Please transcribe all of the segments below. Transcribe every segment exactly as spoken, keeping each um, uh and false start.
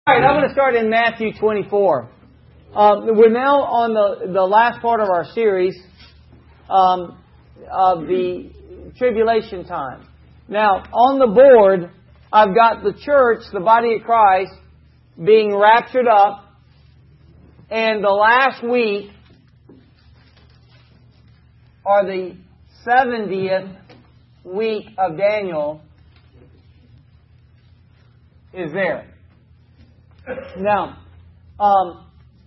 right, I'm going to start in Matthew twenty-four. Um, we're now on the, the last part of our series um, of the tribulation time. Now, on the board, I've got the church, the body of Christ, being raptured up, and the last week, or the seventieth week of Daniel, is there. Now, um,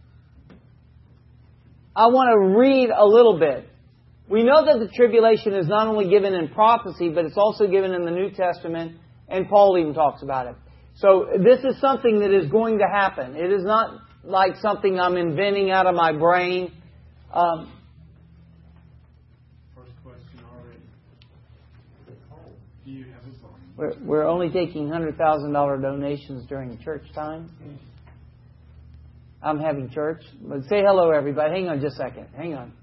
I want to read a little bit. We know that the tribulation is not only given in prophecy, but it's also given in the New Testament, and Paul even talks about it. So this is something that is going to happen. It is not like something I'm inventing out of my brain. Um, First question already. Do you have a song? We're, we're only taking one hundred thousand dollars donations during church time. I'm having church. But say hello, everybody. Hang on just a second. Hang on.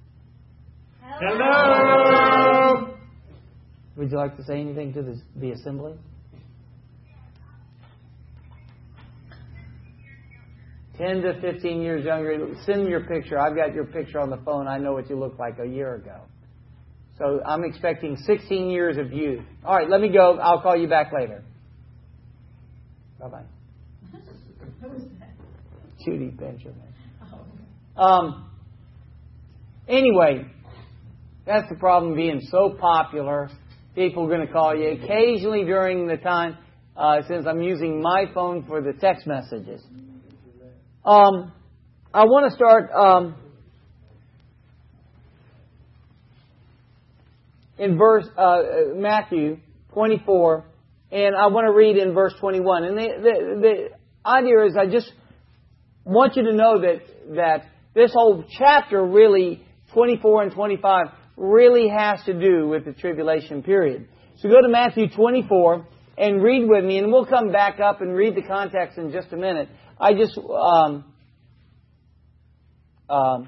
Hello! Would you like to say anything to the, the assembly? ten to fifteen years younger. Send me your picture. I've got your picture on the phone. I know what you looked like a year ago. So I'm expecting sixteen years of youth. All right, let me go. I'll call you back later. Bye-bye. Judy Benjamin. Um, anyway, that's the problem being so popular. People are going to call you occasionally during the time, uh, since I'm using my phone for the text messages. Um, I want to start um, in verse uh, Matthew twenty-four, and I want to read in verse twenty-one. And the, the, the idea is, I just want you to know that that this whole chapter, really twenty-four and twenty-five, really has to do with the tribulation period. So go to Matthew twenty-four and read with me, and we'll come back up and read the context in just a minute. I just um, um,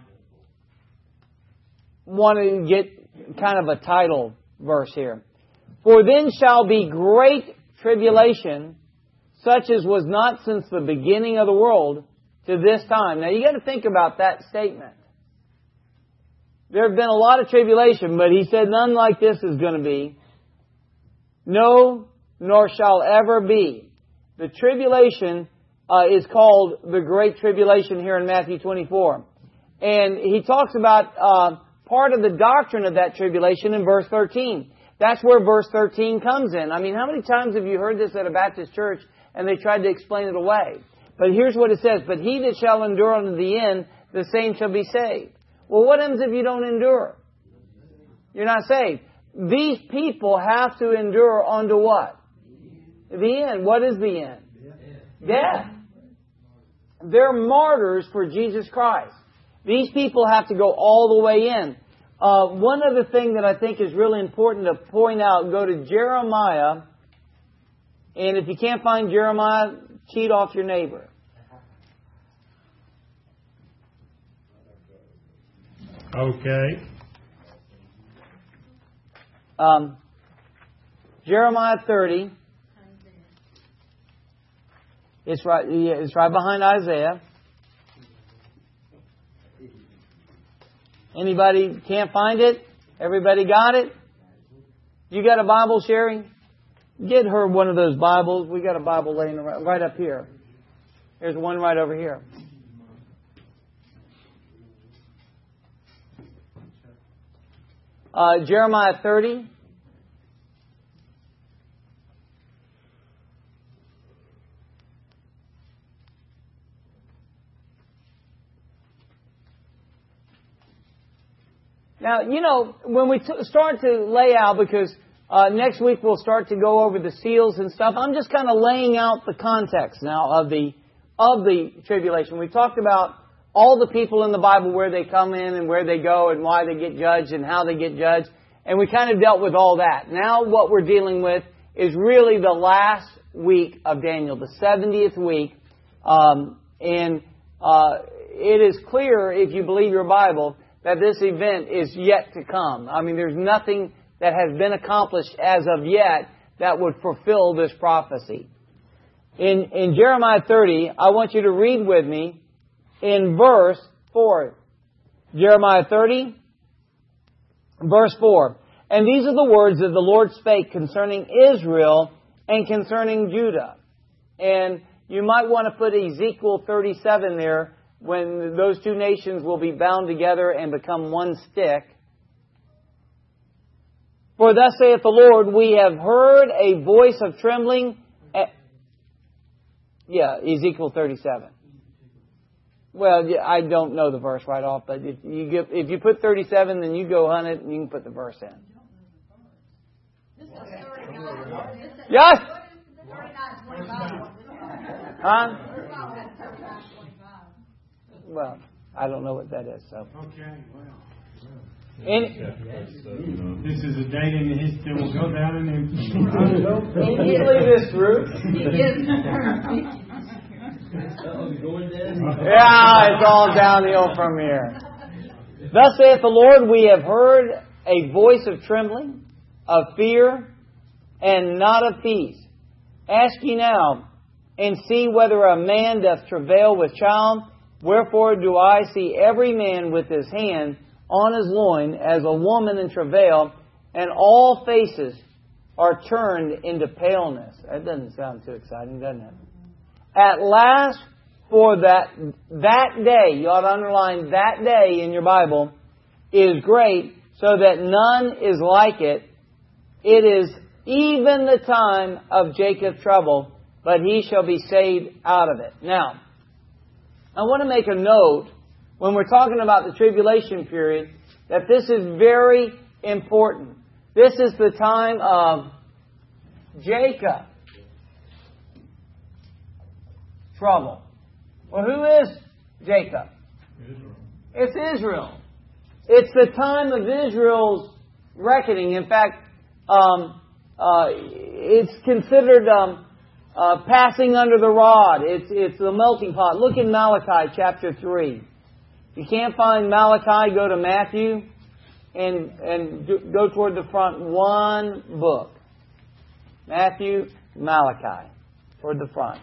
want to get kind of a title verse here. For then shall be great tribulation, such as was not since the beginning of the world to this time. Now you got to think about that statement. There have been a lot of tribulation, but he said none like this is going to be. No, nor shall ever be. The tribulation uh, is called the Great Tribulation here in Matthew twenty-four. And he talks about uh, part of the doctrine of that tribulation in verse thirteen. That's where verse thirteen comes in. I mean, how many times have you heard this at a Baptist church and they tried to explain it away? But here's what it says. But he that shall endure unto the end, the same shall be saved. Well, what happens if you don't endure? You're not saved. These people have to endure unto what? The end. What is the end? Death. They're martyrs for Jesus Christ. These people have to go all the way in. Uh, one other thing that I think is really important to point out, go to Jeremiah. And if you can't find Jeremiah, cheat off your neighbor. Okay. Um, Jeremiah thirty. It's right. Yeah, it's right behind Isaiah. Anybody can't find it? Everybody got it? You got a Bible, Sherry? Get her one of those Bibles. We got a Bible laying right, right up here. There's one right over here. Uh, Jeremiah thirty. Now, you know, when we t- start to lay out, because uh, next week we'll start to go over the seals and stuff, I'm just kind of laying out the context now of the of the tribulation. We talked about all the people in the Bible, where they come in and where they go and why they get judged and how they get judged. And we kind of dealt with all that. Now what we're dealing with is really the last week of Daniel, the seventieth week. Um, and uh, it is clear, if you believe your Bible, that this event is yet to come. I mean, there's nothing that has been accomplished as of yet that would fulfill this prophecy. In, in Jeremiah thirty, I want you to read with me in verse four. Jeremiah thirty, verse four. And these are the words that the Lord spake concerning Israel and concerning Judah. And you might want to put Ezekiel thirty-seven there, when those two nations will be bound together and become one stick. For thus saith the Lord, we have heard a voice of trembling. Yeah, Ezekiel thirty-seven. Well, I don't know the verse right off, but if you give, if you put thirty-seven, then you go hunt it and you can put the verse in. Yes? Huh? Well, I don't know what that is. So. Okay, well. Any, This is a date in the history that will go down in the... Can you leave this through? Yeah, it's all downhill from here. Thus saith the Lord, we have heard a voice of trembling, of fear, and not of peace. Ask ye now, and see whether a man doth travail with child. Wherefore do I see every man with his hand on his loin as a woman in travail, and all faces are turned into paleness. That doesn't sound too exciting, doesn't it? At last, for that that day, you ought to underline that day in your Bible, is great, so that none is like it. It is even the time of Jacob's trouble, but he shall be saved out of it. Now, I want to make a note, when we're talking about the tribulation period, that this is very important. This is the time of Jacob. Trouble. Well, who is Jacob? Israel. It's Israel. It's the time of Israel's reckoning. In fact, um, uh, it's considered um, uh, passing under the rod. It's, it's the melting pot. Look in Malachi chapter three. If you can't find Malachi, go to Matthew and, and do, go toward the front one book. Matthew, Malachi, toward the front.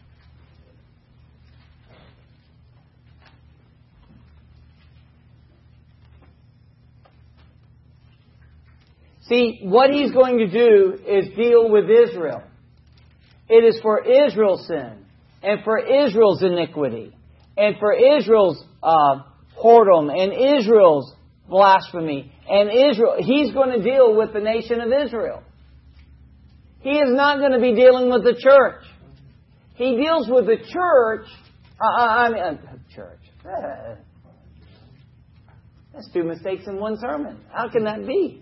See, what he's going to do is deal with Israel. It is for Israel's sin, and for Israel's iniquity, and for Israel's uh, whoredom, and Israel's blasphemy, and Israel. He's going to deal with the nation of Israel. He is not going to be dealing with the church. He deals with the church. Uh, I mean, uh, church. Uh, that's two mistakes in one sermon. How can that be?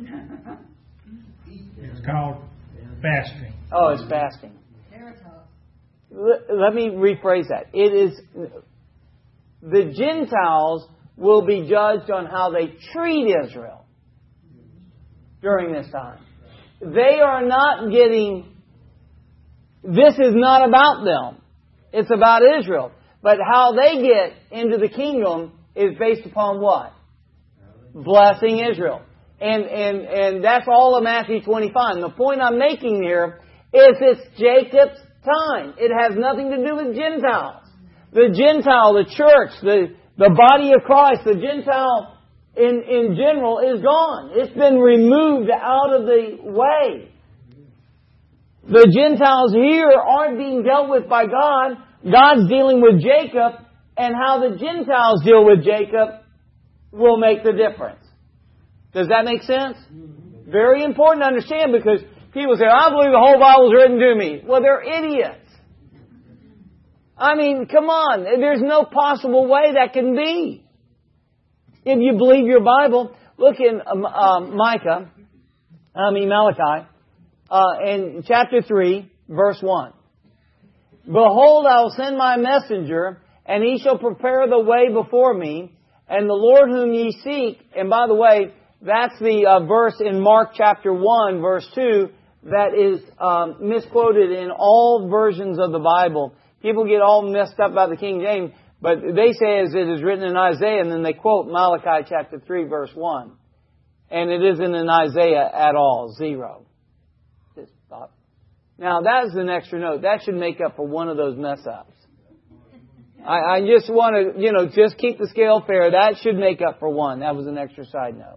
It's called fasting. Oh, it's fasting. Let me rephrase that. It is the Gentiles will be judged on how they treat Israel during this time. They are not getting... This is not about them. It's about Israel. But how they get into the kingdom is based upon what? Blessing Israel. And, and, and that's all of Matthew twenty-five. And the point I'm making here is it's Jacob's time. It has nothing to do with Gentiles. The Gentile, the church, the, the body of Christ, the Gentile in, in general is gone. It's been removed out of the way. The Gentiles here aren't being dealt with by God. God's dealing with Jacob, and how the Gentiles deal with Jacob will make the difference. Does that make sense? Very important to understand, because people say, I believe the whole Bible is written to me. Well, they're idiots. I mean, come on. There's no possible way that can be. If you believe your Bible, look in um, uh, Micah, I mean Malachi, uh, in chapter three, verse one. Behold, I will send my messenger, and he shall prepare the way before me, and the Lord whom ye seek, and by the way, that's the uh, verse in Mark chapter one, verse two, that is um, misquoted in all versions of the Bible. People get all messed up about the King James, but they say as it is written in Isaiah, and then they quote Malachi chapter three, verse one. And it isn't in Isaiah at all, zero. Just thought. Now, that's an extra note. That should make up for one of those mess-ups. I, I just want to, you know, just keep the scale fair. That should make up for one. That was an extra side note.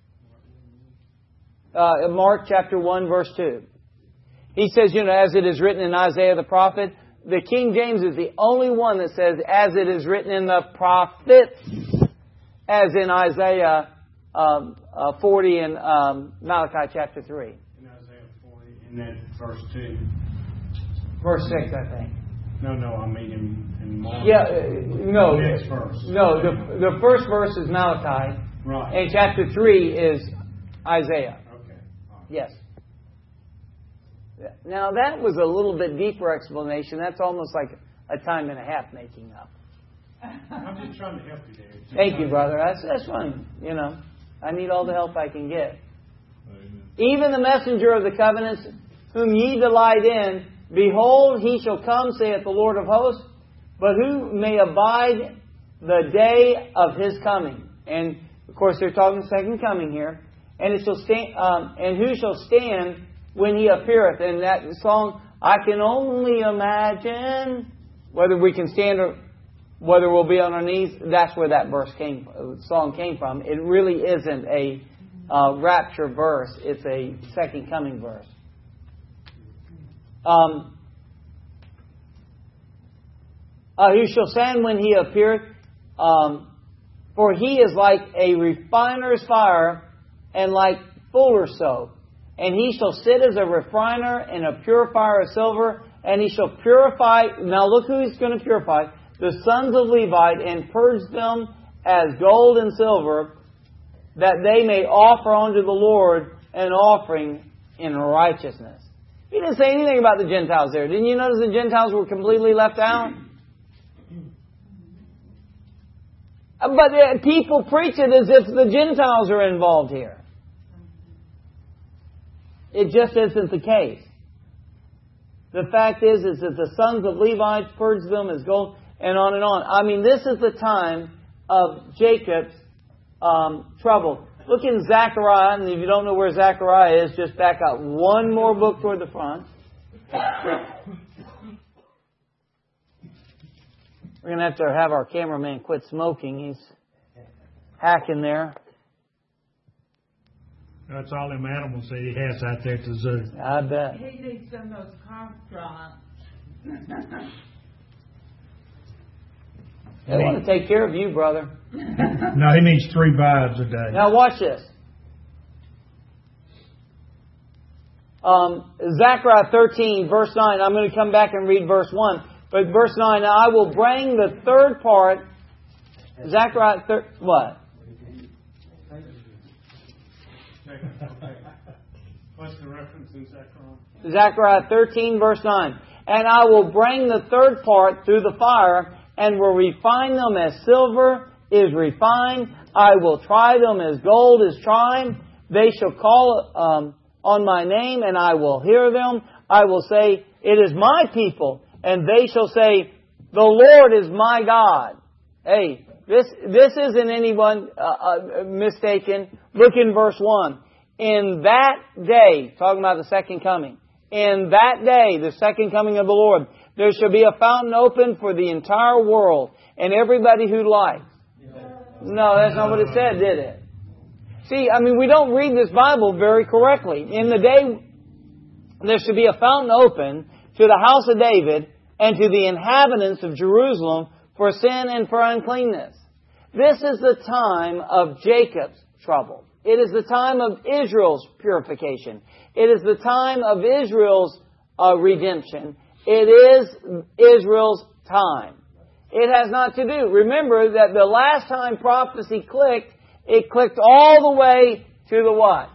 Uh, Mark chapter one, verse two. He says, you know, as it is written in Isaiah the prophet. The King James is the only one that says, as it is written in the prophets, as in Isaiah um, uh, forty and um, Malachi chapter three. In Isaiah forty, in that verse two. Verse six, I think. No, no, I mean in, in Mark. Yeah, uh, no. The next verse. No, the, the first verse is Malachi. Right. And chapter three is Isaiah. Okay. All right. Yes. Now, that was a little bit deeper explanation. That's almost like a time and a half making up. I'm just trying to help you there. Just Thank you, brother. That's that's fine. You know, I need all the help I can get. Amen. Even the messenger of the covenants, whom ye delight in, behold, he shall come, saith the Lord of hosts. But who may abide the day of his coming? And of course, they're talking second coming here. And it shall stand. Um, and who shall stand when he appeareth? And that song, I can only imagine whether we can stand or whether we'll be on our knees. That's where that verse came, song came from. It really isn't a uh, rapture verse. It's a second coming verse. Um, uh, who shall stand when he appeareth? Um, for he is like a refiner's fire and like fuller's soap. And he shall sit as a refiner and a purifier of silver. And he shall purify, now look who he's going to purify, the sons of Levi, and purge them as gold and silver, that they may offer unto the Lord an offering in righteousness. He didn't say anything about the Gentiles there. Didn't you notice the Gentiles were completely left out? But people preach it as if the Gentiles are involved here. It just isn't the case. The fact is, is that the sons of Levi purge them as gold, and on and on. I mean, this is the time of Jacob's um, trouble. Look in Zechariah, and if you don't know where Zechariah is, just back up one more book toward the front. We're going to have to have our cameraman quit smoking. He's hacking there. That's all them animals that he has out there at the zoo. I bet. He needs some of those cough drops. They want to take care of you, brother. No, he needs three vibes a day. Now watch this. Um, Zechariah thirteen, verse nine. I'm going to come back and read verse one. But verse nine, now I will bring the third part. Zechariah, thir- what? What's the reference in Zechariah? Zechariah thirteen, verse nine. And I will bring the third part through the fire, and will refine them as silver is refined. I will try them as gold is tried. They shall call um, on my name, and I will hear them. I will say, it is my people. And they shall say, the Lord is my God. Hey, this this isn't anyone uh, uh, mistaken. Look in verse one. In that day, talking about the second coming, in that day, the second coming of the Lord, there shall be a fountain open for the entire world and everybody who likes. No, that's not what it said, did it? See, I mean, we don't read this Bible very correctly. In the day, there shall be a fountain open to the house of David and to the inhabitants of Jerusalem for sin and for uncleanness. This is the time of Jacob's trouble. It is the time of Israel's purification. It is the time of Israel's uh, redemption. It is Israel's time. It has not to do. Remember that the last time prophecy clicked, it clicked all the way to the what?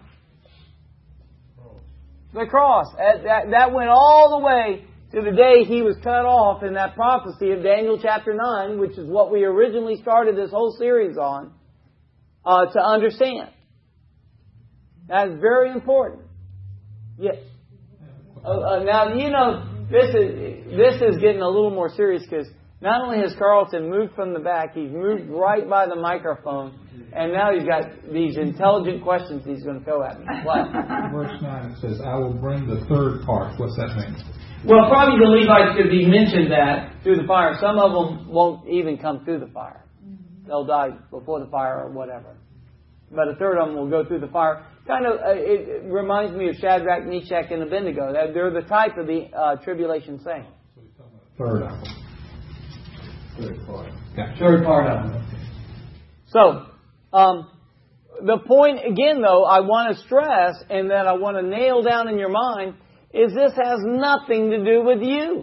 The cross. That, that, that went all the way to the day he was cut off in that prophecy of Daniel chapter nine, which is what we originally started this whole series on, uh, to understand. That is very important. Yes. Uh, uh, now, you know, this is this is getting a little more serious because Not only has Carlton moved from the back, he's moved right by the microphone, and now he's got these intelligent questions he's going to throw at me. What? Verse nine says, I will bring the third part. What's that mean? Well, probably the Levites, because he mentioned that, through the fire. Some of them won't even come through the fire. They'll die before the fire or whatever. But a third of them will go through the fire. Kind of, uh, it, it reminds me of Shadrach, Meshach, and Abednego. They're, they're the type of the uh, tribulation saints. Third of them. Third part. Gotcha. Third part of them. So, um, the point, again, though, I want to stress and that I want to nail down in your mind is this has nothing to do with you.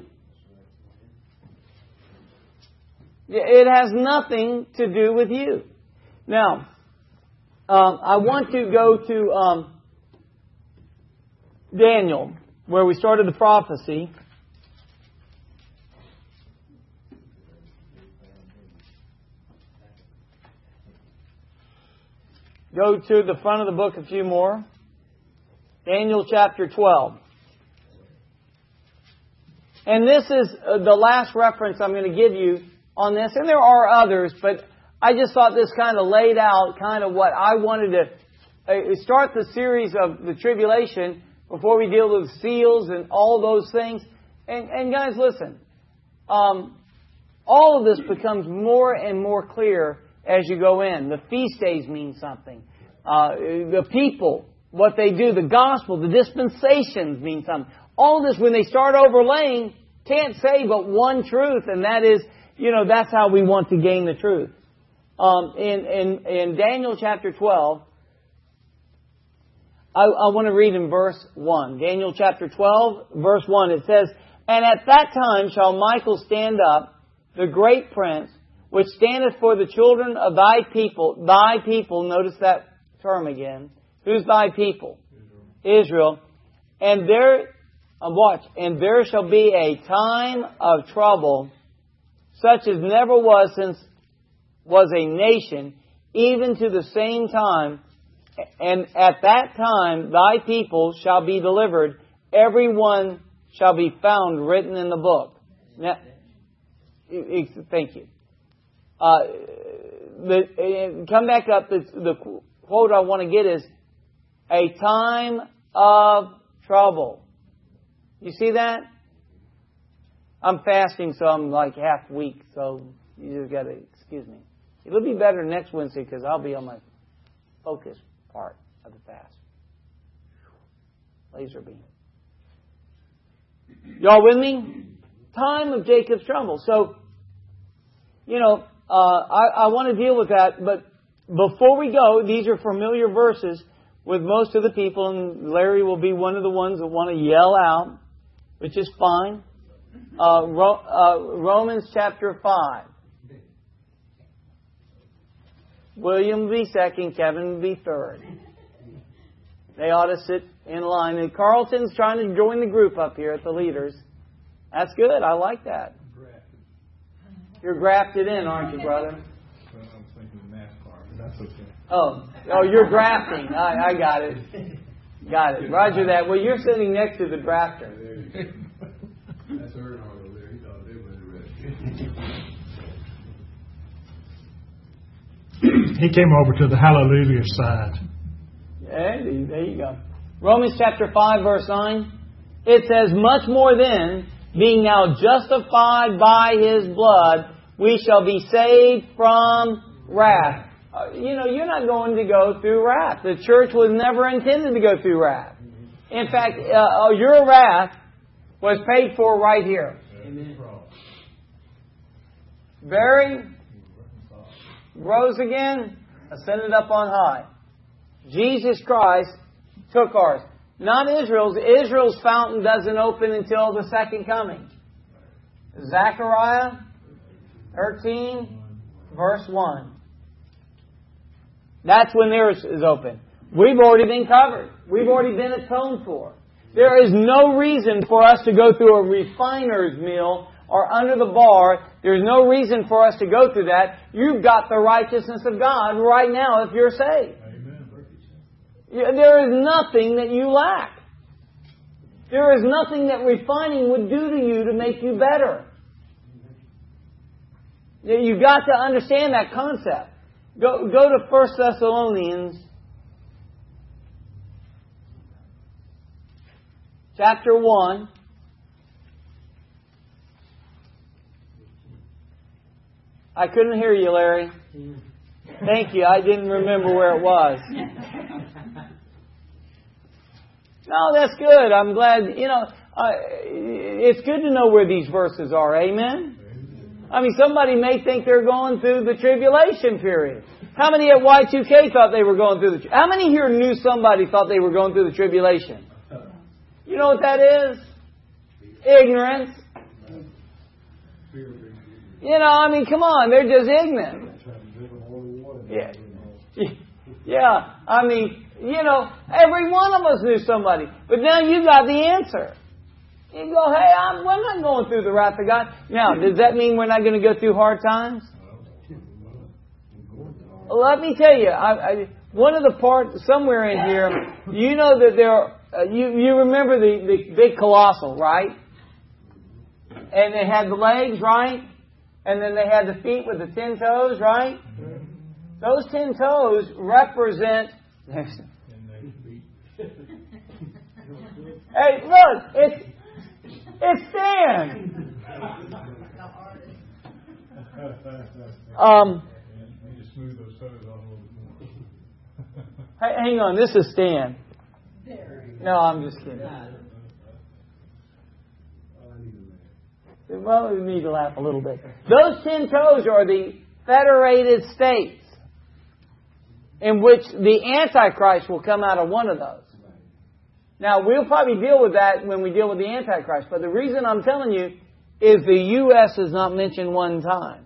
It has nothing to do with you. Now, um, I want to go to um, Daniel, where we started the prophecy. Go to the front of the book a few more. Daniel chapter twelve. And this is the last reference I'm going to give you on this. And there are others, but I just thought this kind of laid out kind of what I wanted to start the series of the tribulation before we deal with seals and all those things. And, and guys, listen. Um, all of this becomes more and more clear as you go in. The feast days mean something. Uh, the people, what they do, the gospel, the dispensations mean something. All this, when they start overlaying, can't say but one truth, and that is, you know, that's how we want to gain the truth. Um, in, in, in Daniel chapter twelve, I, I want to read in verse one. Daniel chapter twelve, verse one, it says, And at that time shall Michael stand up, the great prince, which standeth for the children of thy people. Thy people, notice that term again. Who's thy people? Israel. Israel. And there, uh, watch, and there shall be a time of trouble, such as never was since was a nation, even to the same time. And at that time thy people shall be delivered, every one shall be found written in the book. Now, thank you. Uh, the, come back up. The, the quote I want to get is, a time of trouble. You see that? I'm fasting, so I'm like half week, so you just got to excuse me. It'll be better next Wednesday because I'll be on my focus part of the fast. Laser beam. Y'all with me? Time of Jacob's trouble. So, you know, uh, I, I want to deal with that, but before we go, these are familiar verses with most of the people, and Larry will be one of the ones that want to yell out, which is fine. Uh, Ro- uh, Romans chapter five. William will be second, Kevin will be third. They ought to sit in line. And Carlton's trying to join the group up here at the leaders. That's good. I like that. You're grafted in, aren't you, brother? Well, I was thinking of NASCAR, but that's okay. Oh, oh, you're grafting. I, I got it. Got it. Roger that. Well, you're sitting next to the drafter. That's Earnhardt over there. He thought they were ready. He came over to the hallelujah side. Hey, there you go. Romans chapter five, verse nine. It says, Much more then, being now justified by His blood, we shall be saved from wrath. Uh, you know, you're not going to go through wrath. The church was never intended to go through wrath. In fact, uh, your wrath was paid for right here. Amen. Buried, rose again, ascended up on high. Jesus Christ took ours. Not Israel's. Israel's fountain doesn't open until the second coming. Zechariah thirteen, verse one. That's when theirs is open. We've already been covered. We've already been atoned for. There is no reason for us to go through a refiner's mill or under the bar. There's no reason for us to go through that. You've got the righteousness of God right now if you're saved. There is nothing that you lack. There is nothing that refining would do to you to make you better. You've got to understand that concept. Go, go to First Thessalonians chapter one. I couldn't hear you, Larry. Thank you. I didn't remember where it was. No, that's good. I'm glad, you know, uh, it's good to know where these verses are. Amen? I mean, somebody may think they're going through the tribulation period. How many at Y two K thought they were going through the... How many here knew somebody thought they were going through the tribulation? You know what that is? Ignorance. You know, I mean, come on. They're just ignorant. Yeah. Yeah. I mean, you know, every one of us knew somebody. But now you got the answer. You go, hey, I'm, we're not going through the wrath of God. Now, does that mean we're not going to go through hard times? Let me tell you, I, I, one of the parts, somewhere in here, you know that there are, uh, you, you remember the, the big colossal, right? And they had the legs, right? And then they had the feet with the ten toes, right? Those ten toes represent... Hey, look, it's it's Stan. Um, hey, hang on, this is Stan. No, I'm just kidding. Well, we need to laugh a little bit. Those ten toes are the federated states in which the Antichrist will come out of one of those. Now, we'll probably deal with that when we deal with the Antichrist. But the reason I'm telling you is the U S is not mentioned one time.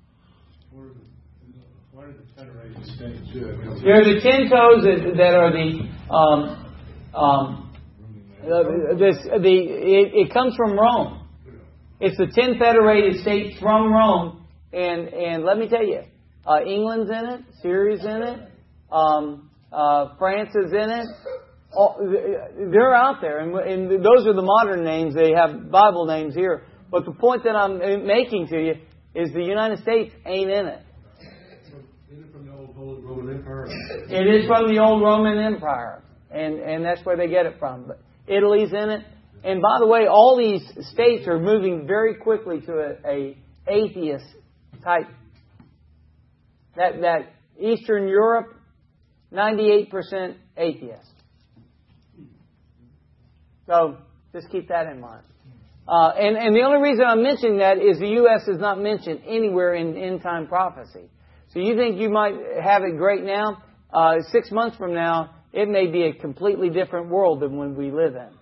What are the federated states? They're the ten toes that, that are the... Um, um, uh, this, the it, it comes from Rome. It's the ten federated states from Rome. And, and let me tell you, uh, England's in it. Syria's in it. Um, uh, France is in it. Oh, they're out there, and, and those are the modern names. They have Bible names here. But the point that I'm making to you is the United States ain't in it. Is it from the old Roman Empire? It is from the old Roman Empire, and, and that's where they get it from. But Italy's in it. And by the way, all these states are moving very quickly to a, a atheist type. That, that Eastern Europe, ninety-eight percent atheist. So, just keep that in mind. Uh, and, and the only reason I'm mentioning that is the U S is not mentioned anywhere in end-time prophecy. So you think you might have it great now? Uh, six months from now, it may be a completely different world than when we live in.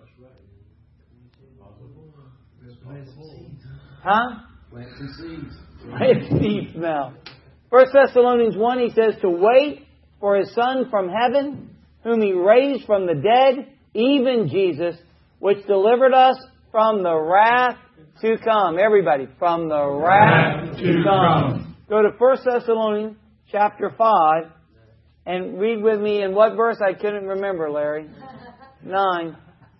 Huh? Plant some seeds. Plant seeds now. First Thessalonians one, he says, to wait for His Son from heaven, whom He raised from the dead, even Jesus, which delivered us from the wrath to come. Everybody, from the wrath to come. Go to First Thessalonians chapter five and read with me in what verse? I couldn't remember, Larry. Nine.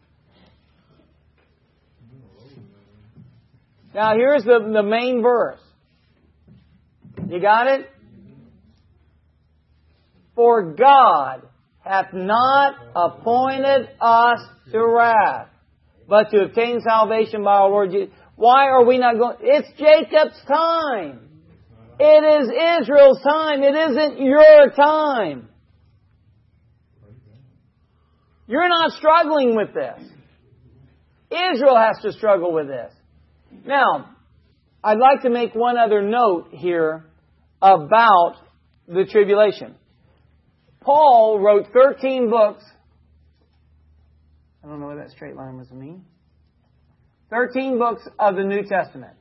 Now here's the, the main verse. You got it? For God hath not appointed us to wrath, but to obtain salvation by our Lord Jesus. Why are we not going? It's Jacob's time. It is Israel's time. It isn't your time. You're not struggling with this. Israel has to struggle with this. Now, I'd like to make one other note here about the tribulation. Paul wrote thirteen books. I don't know what that straight line was mean. thirteen books of the New Testament.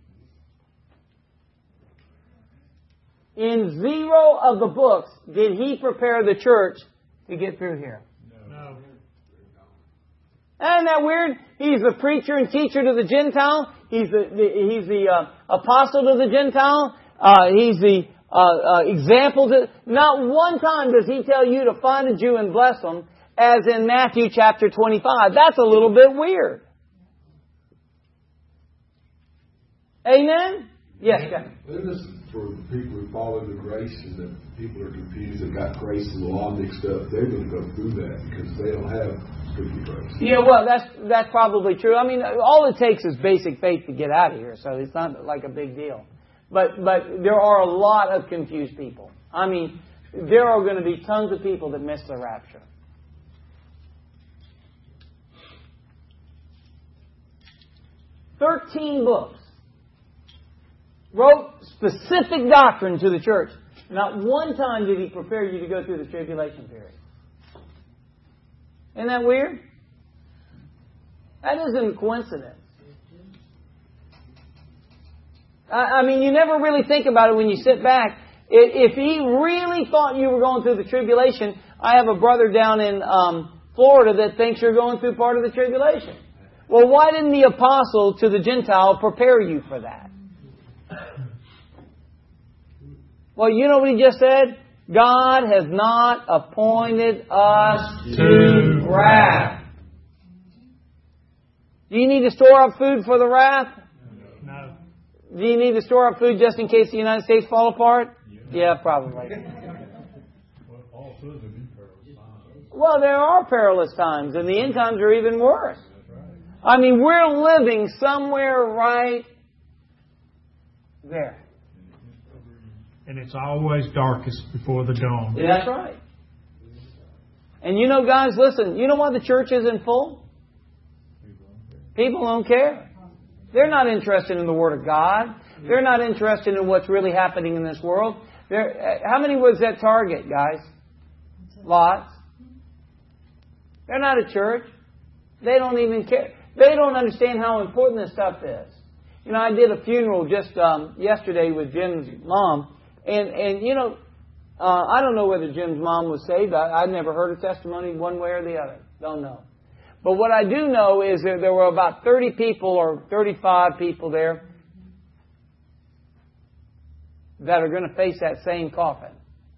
In zero of the books did he prepare the church to get through here. No. Isn't that weird? He's the preacher and teacher to the Gentile. He's the, the he's the uh, apostle to the Gentile. Uh, he's the uh, uh, example to... Not one time does he tell you to find a Jew and bless them, as in Matthew chapter twenty-five. That's a little bit weird. Amen? Yes, Kevin. And this is for the people who follow the grace and the people are confused and got grace and the law mixed up. They're going to go through that because they don't have strictly grace. Yeah, well, that's that's probably true. I mean, all it takes is basic faith to get out of here, so it's not like a big deal. But but there are a lot of confused people. I mean, there are going to be tons of people that miss the rapture. Thirteen books wrote specific doctrine to the church. Not one time did he prepare you to go through the tribulation period. Isn't that weird? That isn't a coincidence. I mean, you never really think about it when you sit back. If he really thought you were going through the tribulation, I have a brother down in um, Florida that thinks you're going through part of the tribulation. Well, why didn't the apostle to the Gentile prepare you for that? Well, you know what he just said? God has not appointed us to wrath. Do you need to store up food for the wrath? No. Do you need to store up food just in case the United States fall apart? Yeah, probably. Well, there are perilous times, and the end times are even worse. I mean, we're living somewhere right there. And it's always darkest before the dawn. Yeah, that's right. And you know, guys, listen, you know why the church isn't full? People don't care. They're not interested in the Word of God. They're not interested in what's really happening in this world. They're, how many was at Target, guys? Lots. They're not at church. They don't even care. They don't understand how important this stuff is. You know, I did a funeral just um, yesterday with Jim's mom. And, and you know, uh, I don't know whether Jim's mom was saved. I, I've never heard a testimony one way or the other. Don't know. But what I do know is that there were about thirty people or thirty-five people there that are going to face that same coffin.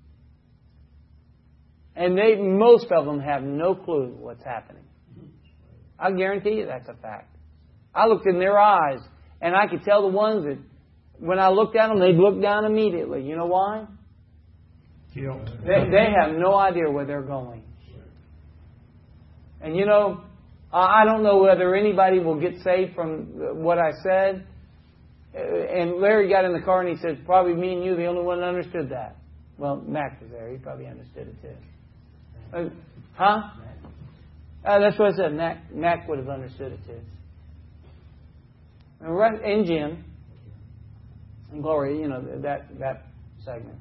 And they, most of them have no clue what's happening. I guarantee you that's a fact. I looked in their eyes, and I could tell the ones that, when I looked at them, they'd look down immediately. You know why? Guilt. They, they have no idea where they're going. And you know, I don't know whether anybody will get saved from what I said. And Larry got in the car and he said, probably me and you, the only one that understood that. Well, Mac was there. He probably understood it too. Uh, huh? Uh, that's what I said. Mac, Mac would have understood it too. And, right, and Jim. And Gloria, you know, that, that segment.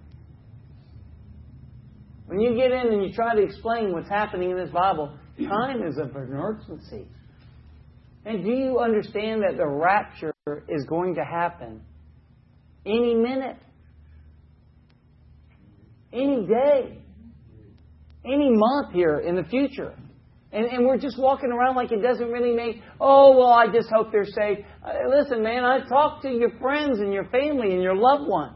When you get in and you try to explain what's happening in this Bible, time is of an urgency. And do you understand that the rapture is going to happen any minute, any day, any month here in the future? And, and we're just walking around like it doesn't really make, oh, well, I just hope they're saved. Uh, listen, man, I talk to your friends and your family and your loved ones.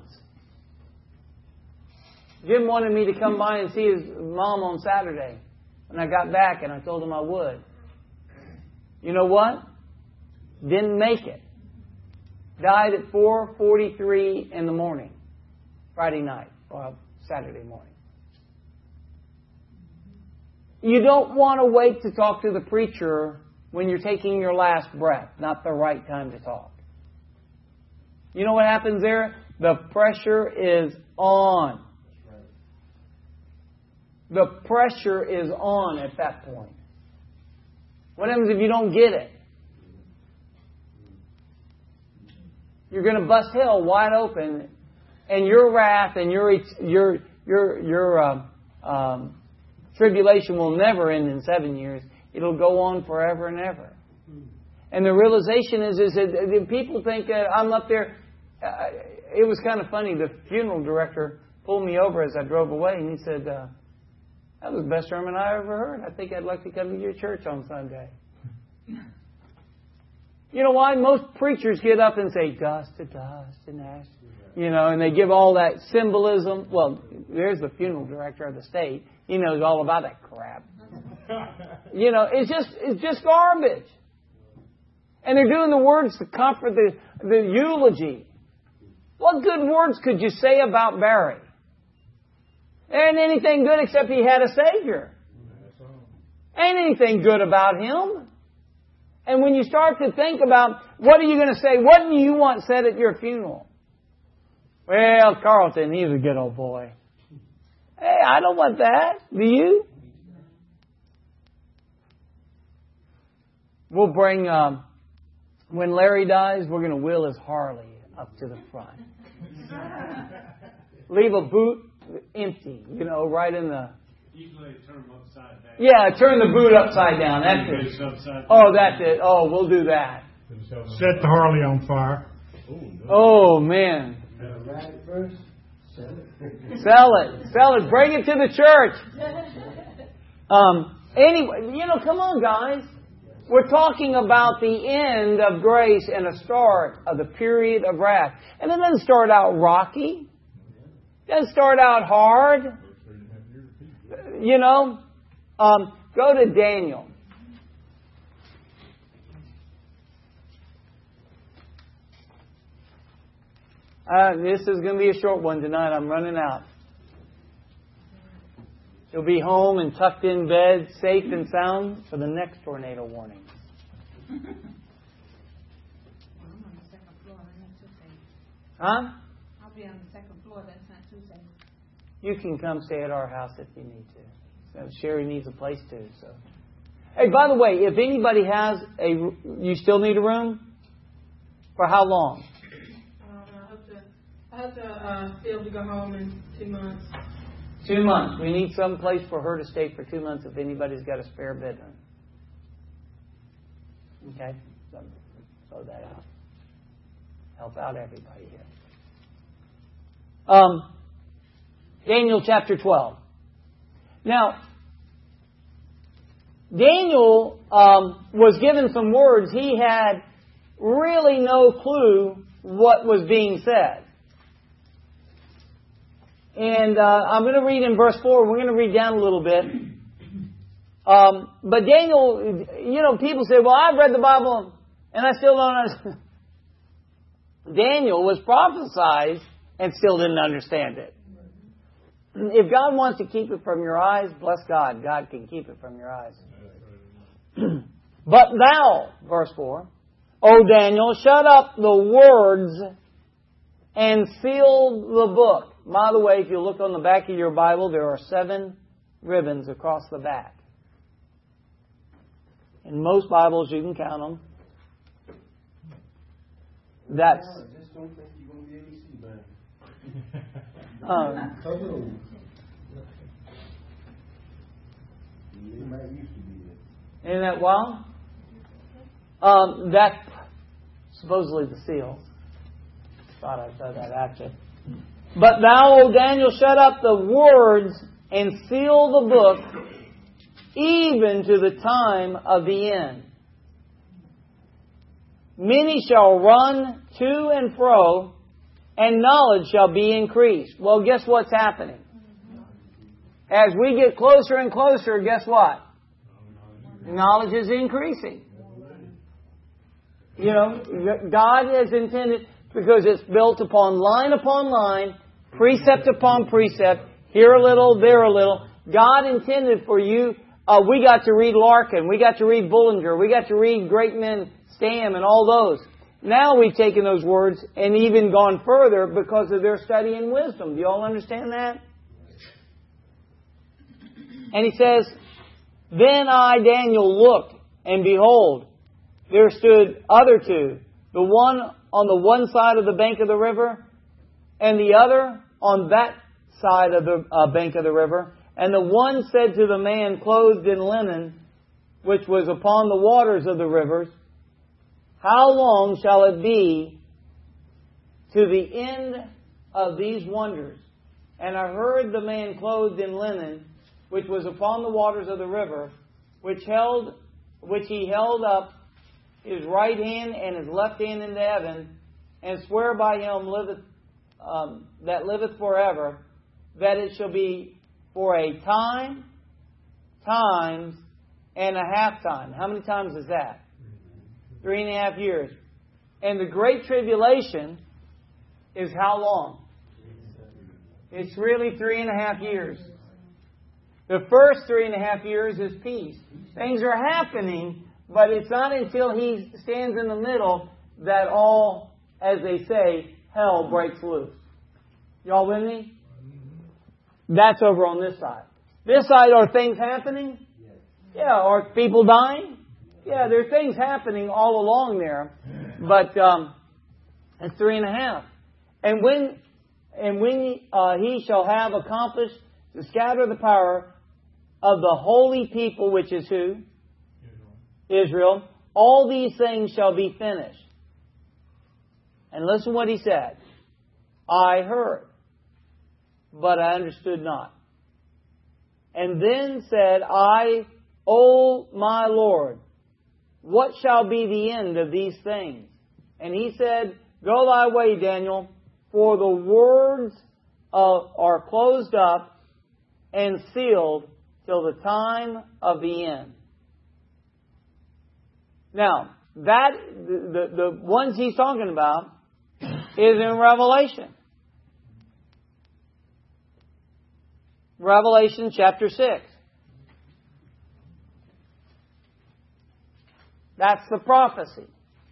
Jim wanted me to come by and see his mom on Saturday. And I got back and I told him I would. You know what? Didn't make it. Died at four forty-three in the morning. Friday night. Well, Saturday morning. You don't want to wait to talk to the preacher when you're taking your last breath. Not the right time to talk. You know what happens there? The pressure is on. The pressure is on at that point. What happens if you don't get it? You're going to bust hell wide open, and your wrath and your your your your uh, um, tribulation will never end in seven years. It'll go on forever and ever. And the realization is is that people think that I'm up there. Uh, it was kind of funny. The funeral director pulled me over as I drove away, and he said, Uh, that was the best sermon I ever heard. I think I'd like to come to your church on Sunday. You know why? Most preachers get up and say, dust to dust and ash. You know, and they give all that symbolism. Well, there's the funeral director of the state. He knows all about that crap. You know, it's just it's just garbage. And they're doing the words to comfort the, the eulogy. What good words could you say about Barry? There ain't anything good except he had a Savior. Ain't anything good about him. And when you start to think about what are you going to say, what do you want said at your funeral? Well, Carlton, he's a good old boy. Hey, I don't want that. Do you? We'll bring, um, when Larry dies, we're going to wheel his Harley up to the front. Leave a boot empty, you know, right in the... Usually turn them upside down. Yeah, turn the boot upside down. That's it. Oh, that's it. Oh, we'll do that. Set the Harley on fire. Oh, man. Ride it first. Sell it. Sell it. Sell it. Bring it to the church. Um. Anyway, you know, come on, guys. We're talking about the end of grace and a start of the period of wrath. And it doesn't start out rocky. It doesn't start out hard. You know, um, go to Daniel. Uh, this is going to be a short one tonight. I'm running out. You'll be home and tucked in bed, safe and sound for the next tornado warning. I'm on the second floor. I'm not too safe. Huh? I'll be on the second floor. That's not too safe. You can come stay at our house if you need to. So Sherry needs a place too. So, hey, by the way, if anybody has a, you still need a room? For how long? Um, I hope to, I hope to uh, be able to go home in two months. Two months. We need some place for her to stay for two months if anybody's got a spare bedroom. Okay? So, throw that out. Help out everybody here. Um, Daniel chapter twelve. Now, Daniel um, was given some words. He had really no clue what was being said. And uh, I'm going to read in verse four. We're going to read down a little bit. Um, but Daniel, you know, people say, well, I've read the Bible and I still don't understand. Daniel was prophesied and still didn't understand it. If God wants to keep it from your eyes, bless God. God can keep it from your eyes. But thou, verse four, O Daniel, shut up the words and seal the book. By the way, if you look on the back of your Bible, there are seven ribbons across the back. In most Bibles, you can count them. That's... I just don't think you're going to be able to see that. Um, It might used to be there. isn't that wild? Um, that's supposedly the seal. Thought I'd throw that at you. But thou, O Daniel, shut up the words and seal the book, even to the time of the end. Many shall run to and fro, and knowledge shall be increased. Well, guess what's happening? As we get closer and closer, guess what? Knowledge is increasing. You know, God has intended, because it's built upon line upon line, precept upon precept, here a little, there a little. God intended for you, uh, we got to read Larkin, we got to read Bullinger, we got to read great men, Stam and all those. Now we've taken those words and even gone further because of their study in wisdom. Do you all understand that? And he says, Then I, Daniel, looked, and behold, there stood other two, the one on the one side of the bank of the river, and the other on that side of the uh, bank of the river. And the one said to the man clothed in linen, which was upon the waters of the rivers, How long shall it be to the end of these wonders? And I heard the man clothed in linen, which was upon the waters of the river, which held, which he held up his right hand and his left hand into heaven, and swear by him liveth, um, that liveth forever, that it shall be for a time, times, and a half time. How many times is that? Three and a half years. And the great tribulation is how long? It's really three and a half years. The first three and a half years is peace. Things are happening, but it's not until He stands in the middle that all, as they say, hell breaks loose. Y'all with me? That's over on this side. This side, are things happening? Yeah. Are people dying? Yeah, there are things happening all along there. But um, it's three and a half. And when and when uh, He shall have accomplished to scatter the power of the holy people, which is who? Israel. Israel. All these things shall be finished. And listen what He said. I heard, but I understood not. And then said I, O my Lord, what shall be the end of these things? And He said, Go thy way, Daniel, for the words of, are closed up and sealed till the time of the end. Now, that the, the, the ones He's talking about is in Revelation. Revelation chapter six. That's the prophecy.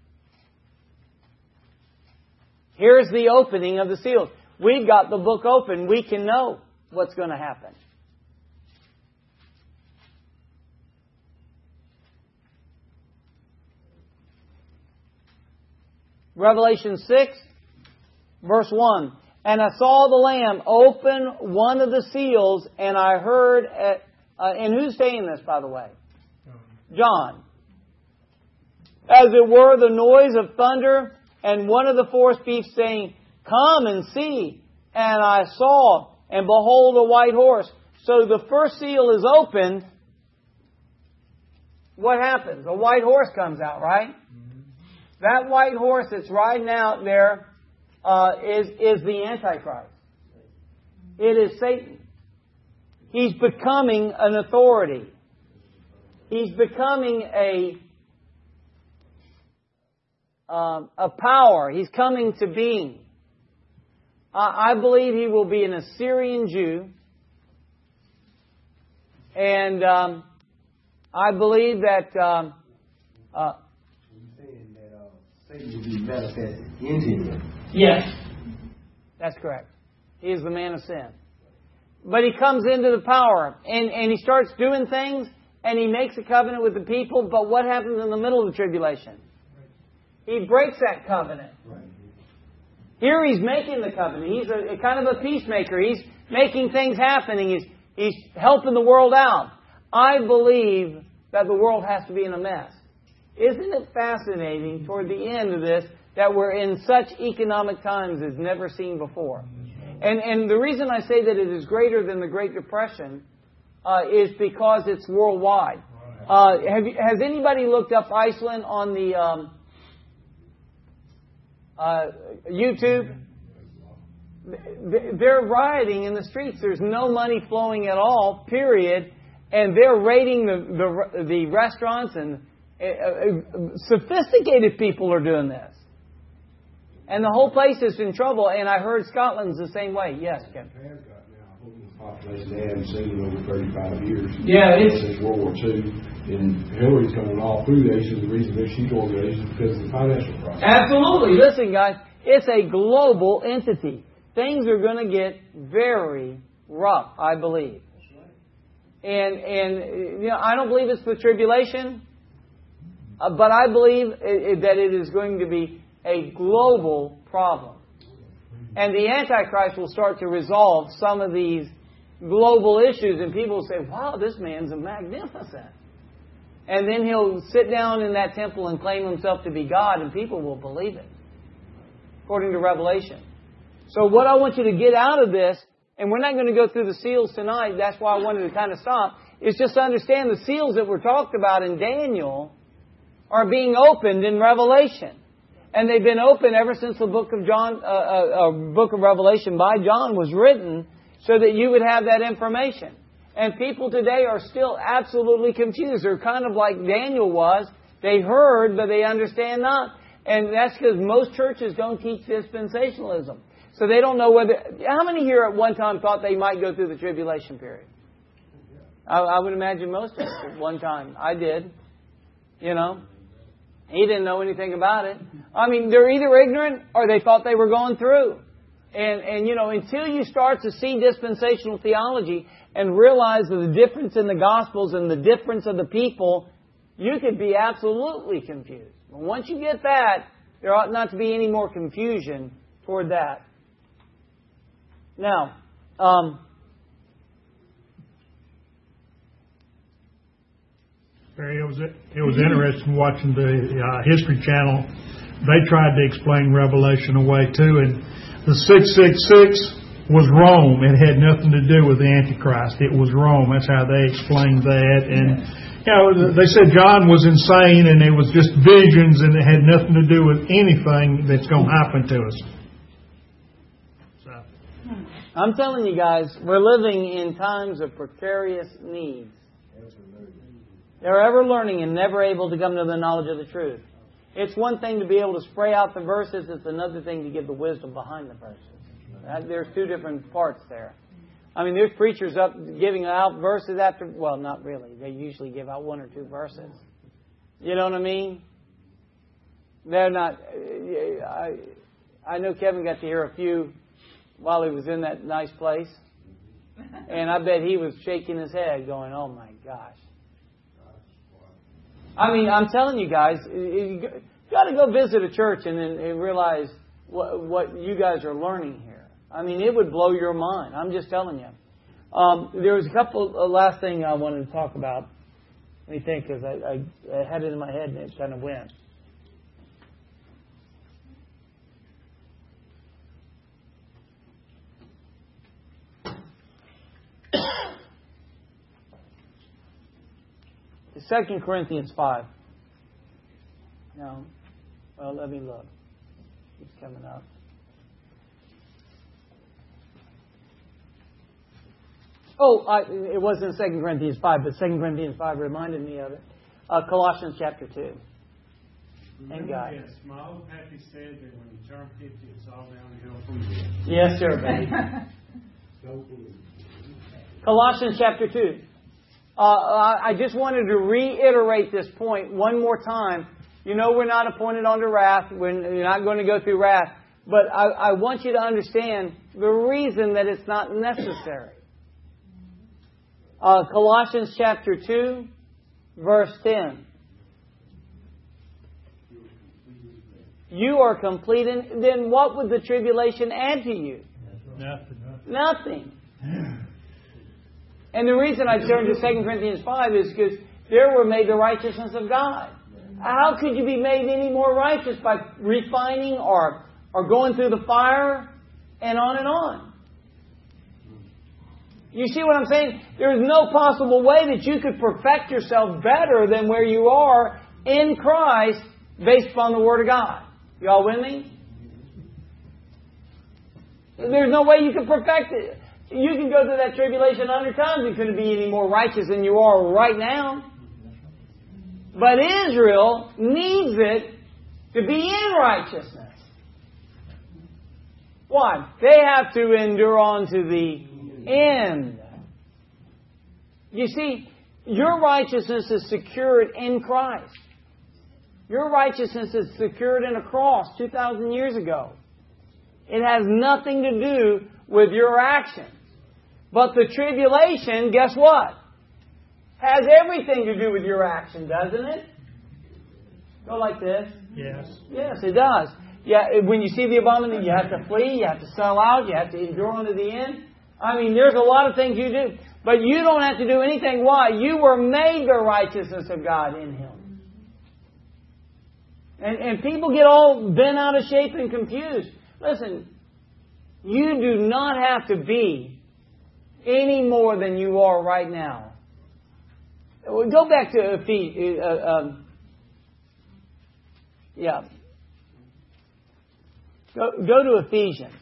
Here's the opening of the seals. We've got the book open. We can know what's going to happen. Revelation six, verse one. And I saw the Lamb open one of the seals, and I heard... At, uh, and who's saying this, by the way? John. As it were, the noise of thunder, and one of the four beasts saying, Come and see. And I saw, and behold, a white horse. So the first seal is opened. What happens? A white horse comes out, right? Mm-hmm. That white horse that's riding out there uh, is, is the Antichrist. It is Satan. He's becoming an authority. He's becoming a um, a power. He's coming to being. I, I believe he will be an Assyrian Jew. And um, I believe that... Um, uh, You're saying that uh, Satan will be manifested in him. Yes. That's correct. He is the man of sin. But he comes into the power and, and he starts doing things and he makes a covenant with the people. But what happens in the middle of the tribulation? He breaks that covenant. Here he's making the covenant. He's a, a kind of a peacemaker. He's making things happen. He's, he's helping the world out. I believe that the world has to be in a mess. Isn't it fascinating toward the end of this that we're in such economic times as never seen before? And and the reason I say that it is greater than the Great Depression uh, is because it's worldwide. Uh, have you, has anybody looked up Iceland on the um, uh, YouTube? They're rioting in the streets. There's no money flowing at all, period. And they're raiding the the, the restaurants, and uh, uh, sophisticated people are doing this. And the whole place is in trouble. And I heard Scotland's the same way. Yes, Ken. Japan's got now a homeless population they haven't seen in over thirty-five years. Yeah, it's since World War Two. And Hillary's coming all through the Asia. The reason that she's going to Asia is because of the financial crisis. Absolutely. Listen, guys, it's a global entity. Things are going to get very rough, I believe. And and you know, I don't believe it's the tribulation, uh, but I believe it, it, that it is going to be a global problem. And the Antichrist will start to resolve some of these global issues, and people will say, wow, this man's a magnificent. And then he'll sit down in that temple and claim himself to be God, and people will believe it, according to Revelation. So what I want you to get out of this, and we're not going to go through the seals tonight, that's why I wanted to kind of stop, is just to understand the seals that were talked about in Daniel are being opened in Revelation. And they've been open ever since the book of John, uh, uh, uh, book of Revelation by John was written, so that you would have that information. And people today are still absolutely confused. They're kind of like Daniel was. They heard, but they understand not. And that's because most churches don't teach dispensationalism. So they don't know whether... How many here at one time thought they might go through the tribulation period? I, I would imagine most of us at one time. I did. You know? He didn't know anything about it. I mean, they're either ignorant or they thought they were going through. And, and you know, until you start to see dispensational theology and realize the difference in the Gospels and the difference of the people, you could be absolutely confused. But once you get that, there ought not to be any more confusion toward that. Now, um, Barry, it was it was interesting watching the uh, History Channel. They tried to explain Revelation away too, and the six six six was Rome. It had nothing to do with the Antichrist. It was Rome. That's how they explained that. And you know, they said John was insane, and it was just visions, and it had nothing to do with anything that's going to happen to us. So. I'm telling you guys, we're living in times of precarious needs. They're ever learning and never able to come to the knowledge of the truth. It's one thing to be able to spray out the verses. It's another thing to give the wisdom behind the verses. That, there's two different parts there. I mean, there's preachers up giving out verses after... Well, not really. They usually give out one or two verses. You know what I mean? They're not... I, I know Kevin got to hear a few while he was in that nice place. And I bet he was shaking his head going, oh my gosh. I mean, I'm telling you guys, you got to go visit a church and then and realize what, what you guys are learning here. I mean, it would blow your mind. I'm just telling you. Um, there was a couple, uh, last thing I wanted to talk about. Let me think, because I, I, I had it in my head and it kind of went. Second Corinthians five. No. Well, let me look. It's coming up. Oh, I, it wasn't Second Corinthians five, but Second Corinthians five reminded me of it. Uh, Colossians chapter two. Thank God. Yes, my old pappy said that when you turn fifty, it's all downhill from there. Yes, sir, baby. Colossians chapter two. Uh, I just wanted to reiterate this point one more time. You know we're not appointed unto wrath. We're not going to go through wrath. But I, I want you to understand the reason that it's not necessary. Uh, Colossians chapter two, verse ten. You are complete. And then what would the tribulation add to you? Nothing. Nothing. And the reason I turned to Second Corinthians five is because there we're made the righteousness of God. How could you be made any more righteous by refining or, or going through the fire and on and on? You see what I'm saying? There is no possible way that you could perfect yourself better than where you are in Christ based upon the Word of God. Y'all with me? There's no way you can perfect it. You can go through that tribulation a hundred times. You couldn't be any more righteous than you are right now. But Israel needs it to be in righteousness. Why? They have to endure on to the end. You see, your righteousness is secured in Christ. Your righteousness is secured in a cross two thousand years ago. It has nothing to do with your actions. But the tribulation, guess what? Has everything to do with your action, doesn't it? Go like this. Yes. Yes, it does. Yeah, when you see the abomination, you have to flee, you have to sell out, you have to endure unto the end. I mean, there's a lot of things you do. But you don't have to do anything. Why? You were made the righteousness of God in Him. And, and people get all bent out of shape and confused. Listen, you do not have to be any more than you are right now. Go back to Ephesians. Uh, um, yeah. Go, go to Ephesians.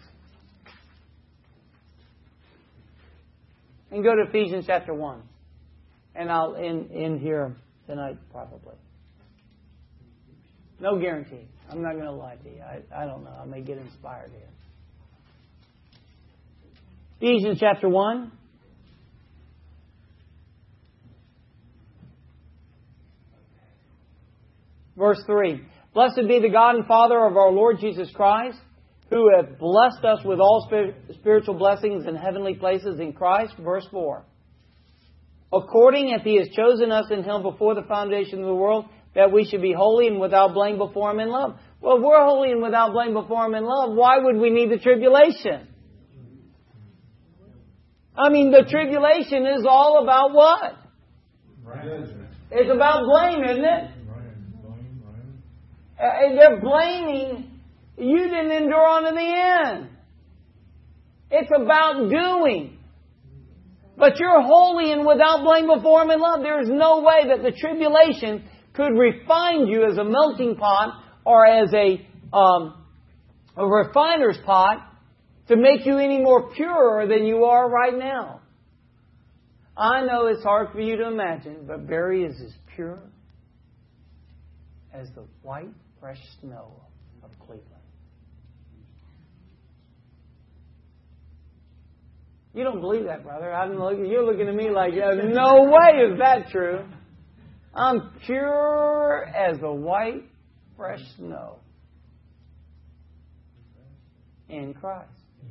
And go to Ephesians chapter one. And I'll end, end here tonight, probably. No guarantee. I'm not going to lie to you. I, I don't know. I may get inspired here. Ephesians chapter one. Verse three. Blessed be the God and Father of our Lord Jesus Christ, who hath blessed us with all spiritual blessings in heavenly places in Christ. Verse four. According as He has chosen us in Him before the foundation of the world, that we should be holy and without blame before Him in love. Well, if we're holy and without blame before Him in love, why would we need the tribulation? I mean, the tribulation is all about what? It's about blame, isn't it? And they're blaming you didn't endure on to the end. It's about doing. But you're holy and without blame before Him in love. There is no way that the tribulation could refine you as a melting pot or as a, um, a refiner's pot to make you any more pure than you are right now. I know it's hard for you to imagine, but Barry is as pure as the white, fresh snow of Cleveland. You don't believe that, brother. I'm looking, you're looking at me like, no way is that true. I'm pure as the white, fresh snow in Christ.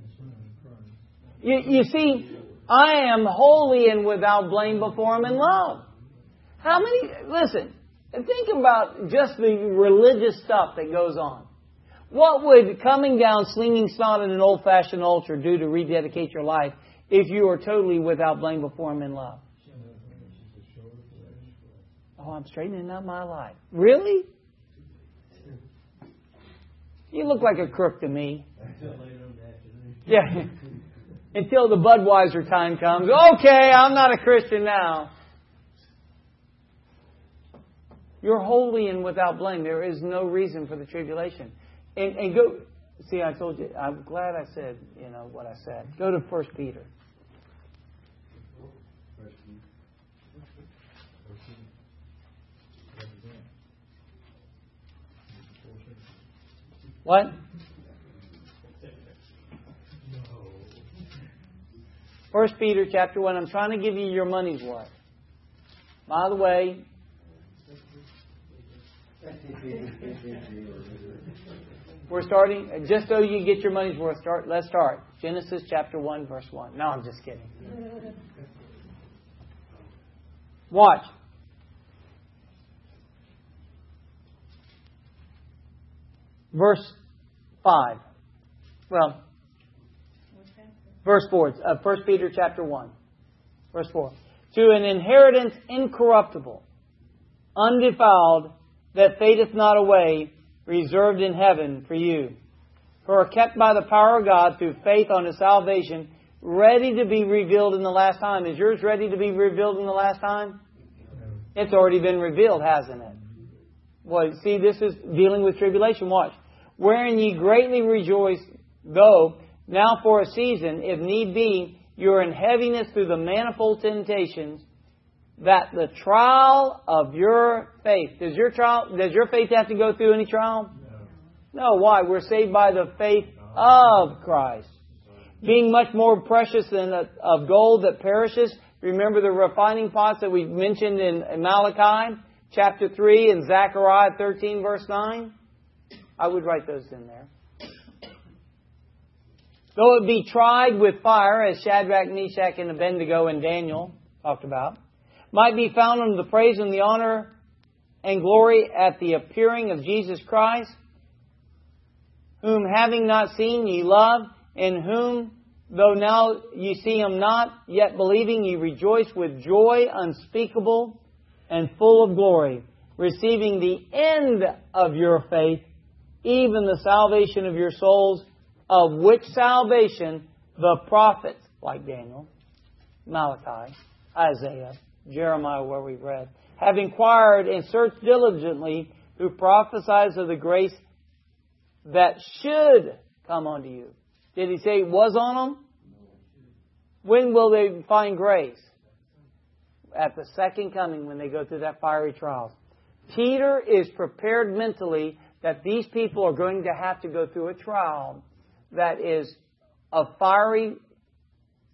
You, you see, I am holy and without blame before Him in love. How many, listen, think about just the religious stuff that goes on. What would coming down, slinging snot in an old-fashioned altar do to rededicate your life if you are totally without blame before Him in love? Oh, I'm straightening out my life. Really? You look like a crook to me. Yeah. Until the Budweiser time comes. Okay, I'm not a Christian now. You're holy and without blame. There is no reason for the tribulation. And, and go, see, I told you, I'm glad I said, you know, what I said. Go to First Peter. What? First Peter chapter one. I'm trying to give you your money's worth. By the way, we're starting, just so you get your money's worth, start. Let's start. Genesis chapter one, verse one. No, I'm just kidding. Watch. Verse five. Well, verse four. Uh, First Peter chapter one. Verse four. To an inheritance incorruptible, undefiled, that fadeth not away, reserved in heaven for you, who are kept by the power of God through faith unto salvation, ready to be revealed in the last time. Is yours ready to be revealed in the last time? It's already been revealed, hasn't it? Well, see, this is dealing with tribulation. Watch. Wherein ye greatly rejoice, though now for a season, if need be, you are in heaviness through the manifold temptations, that the trial of your faith. Does your trial, does your faith have to go through any trial? No. No, why? We're saved by the faith of Christ. Being much more precious than a, of gold that perishes. Remember the refining pots that we mentioned in, in Malachi chapter three and Zechariah thirteen verse nine? I would write those in there. Though it be tried with fire, as Shadrach, Meshach, and Abednego and Daniel talked about, might be found unto the praise and the honor and glory at the appearing of Jesus Christ, whom having not seen ye love, in whom, though now ye see Him not, yet believing ye rejoice with joy unspeakable and full of glory, receiving the end of your faith, even the salvation of your souls, of which salvation the prophets, like Daniel, Malachi, Isaiah, Jeremiah, where we read, have inquired and searched diligently, who prophesies of the grace that should come unto you. Did He say it was on them? When will they find grace? At the second coming, when they go through that fiery trials. Peter is prepared mentally that these people are going to have to go through a trial that is of fiery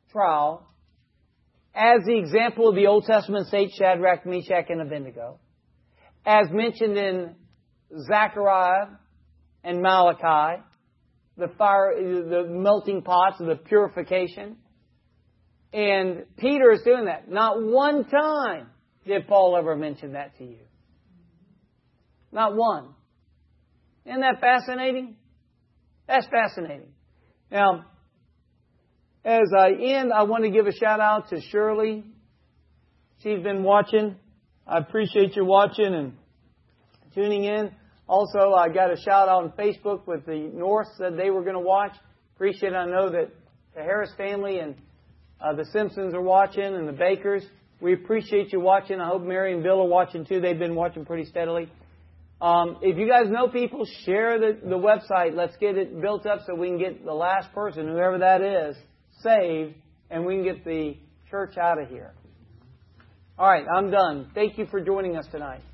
trial as the example of the Old Testament saints Shadrach, Meshach, and Abednego, as mentioned in Zechariah and Malachi, the fire, the melting pots, the purification. And Peter is doing that. Not one time did Paul ever mention that to you. Not one. Isn't that fascinating? That's fascinating. Now, as I end, I want to give a shout out to Shirley. She's been watching. I appreciate you watching and tuning in. Also, I got a shout out on Facebook with the North said they were going to watch. Appreciate it. I know that the Harris family and uh, the Simpsons are watching and the Bakers. We appreciate you watching. I hope Mary and Bill are watching too. They've been watching pretty steadily. Um, if you guys know people, share the, the website. Let's get it built up so we can get the last person, whoever that is, saved, and we can get the church out of here. All right, I'm done. Thank you for joining us tonight.